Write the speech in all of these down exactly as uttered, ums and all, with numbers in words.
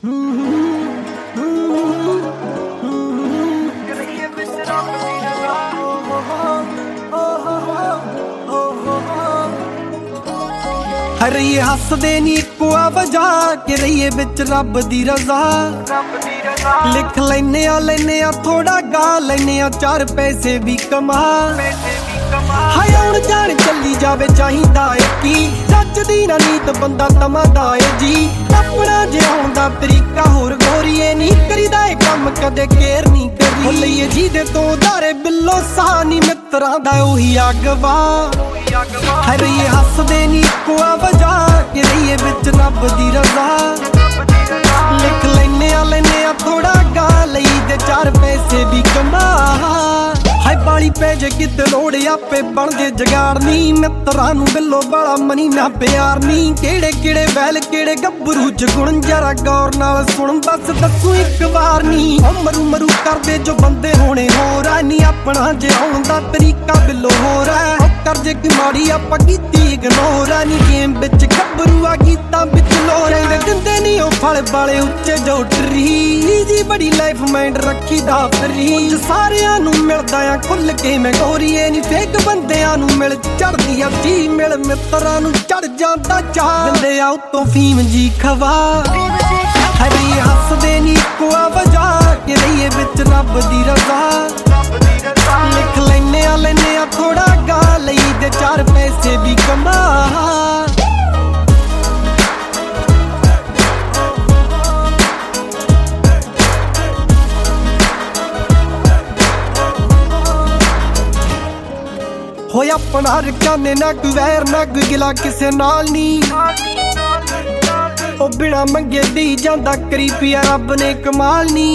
रहीए हसदे नी इक्को वजह कि रहीए बिच रब दी रजा। लिख लैने आ लैने आ थोड़ा गा लैने आ चार पैसे भी कमा। हाय आउण जाण चली जावे चाहिदा है की सच दी ना नीत बंदा तमादा है जी। अपना जिउण दा तरीका होर गोरीए नी करीदा है कम कदे केयर नी करी। लईए जी दे तो दारे बिल्लो सानी मित्रां दा ओही अगवा। है रहीए हसदे नी इक्को वजह कि रहीए बिच रब दी रजा। लिख लैने आ लैने आ थोड़ा गा लई दे चार पैसे भी कमा। हाय बाली पै जे किते लोड़ आपे बन जे जगाड़ नी। मित्रां नूं बिल्लो बाला मनी ना प्यार नी। केड़े केड़े बैल केड़े गब्बरू च गुण जरा गौर नाल सुन बस दसू एक बार नी। मरू मरू करदे जो बंदे होने होर है नी। अपना जिउण दा तरीका बिल्लो होर है कर जे की माड़ी आपां कीती इग्नोर है नी। गेम बिच गब्बरू आ गीतां बिच लोर दिंदे नी ओ फल वाले उच्चे जो ट्री जी। बड़ी लाइफ माइंड रखी दा फ्री सारियां नूं मिलदा आ खुल के मैं गोरीए नी। फेक बंदियां नूं मिल चढ़दी आ जी मिल मित्रां नूं चढ़ जांदा चाह। दिंदे आ उत्तों फीम जी खवा। रहीए हसदे नी इक्को वजह कि रहीए बिच रब दी रजा। लिख लैने आ लैने आ थोड़ा गा लई दे चार पैसे भी कमा। होए अपना रकाने ना कोई वैर ना कोई गिला किसे नाल नी। ओ बिना मंगे दी जांदा करी पिया रब ने कमाल नी।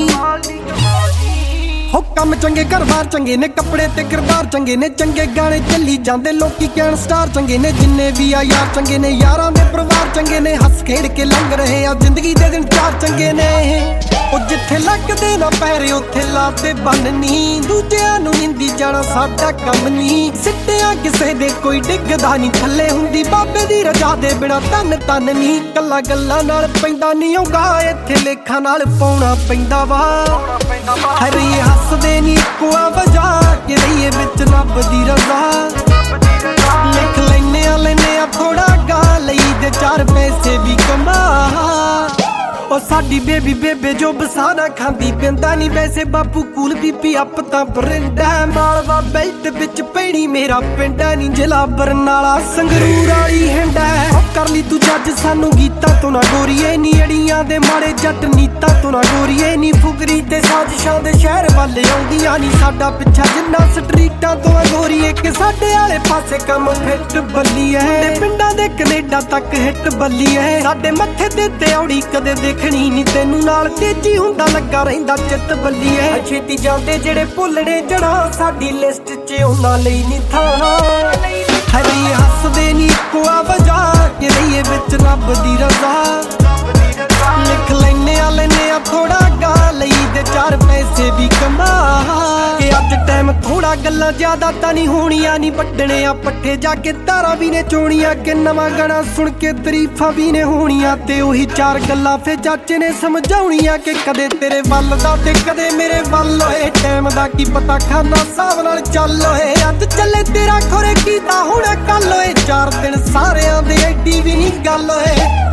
हो कम चंगे घर बार चंगे ने कपड़े ते किरदार चंगे ने। चंगे गाने चली जांदे लोकी कहण स्टार चंगे ने। जिन्ने भी आ यार चंगे ने यारां दे परिवार चंगे ने। हस खेड़ के लंघ रहे आ जिंदगी दे दिन चार चंगे ने। ओ जिथे लगदे ना पैरे उत्थे लाते बननी। दूजियां नूं निंदी जाना साडा कम नी। सिੱਟਿਆਂ किसे दे कोई डिगदा नी थल्ले हुंदी बाबे दी रजा दे बिना तन तन नी। कल्ला गल्लां नाल पैंदा नी औगा इत्थे लेखां नाल पाउणा पैंदा वा। है रहीए हसदे नी इक्को वजह कि रहीए बिच रब दी रजा। लिख लैने आ लैने आ थोड़ा गा लई दे चार पैसे भी कमा। ओ साडी बेबी बेबे जो बसाना खांदी पिंदा नी। वैसे बापू कूल बीपी अप तां परिंदा। मालवा बेल्ट बिच पैणी मेरा पिंड नी। जिला बरनाला संगरूर वाली हिंड है। कर ली तू जज सानू गीतां तो ना गोरीए नी। अड़ियां दे माड़े जट नीतां तो ना गोरीए नी। फुगरी ते साजिशां दे शहर वाले आउंदियां नी। साडा पिछा जिन्ना स्ट्रीटां तो गोरीए कि साडे आले पासे कम फिट बल्ली है। पिंडां दे कनेडा तक हिट बल्ली है। साडे मत्थे ते ते औड़ी कदे देखणी नी तैनू नाल तेजी हुंदा लगा रहिंदा चित बल्ली है। छेती जांदे जेड़े भुलणे जड़ा साडी लिस्ट च उन्हां लई नी थां। है रहीए हसदे नी इक्को वजह कि रहीए बिच रब दी रजा। लिख लैने आ लैने आ थोड़ा गा लई दे चार पैसे भी कमा। कि अज टाइम थोड़ा गल्लां ज्यादा तां नी होणियां नी। वड्डणे आ पट्ठे जाके तारा भी ने चोणियां। कि नवां गाना सुन के तरीफां भी ने होणियां। ते ओही चार गल्लां फे चाचे ने समझाउणियां। कि कदे तेरे वल दा ते कदे मेरे वल होए। टाइम दा की पता खाना साहब नाल चल होए। अज चले तेरा खोरे कीता हुण कल होए। चार दिन सारियां दे एडी भी नी गल होए।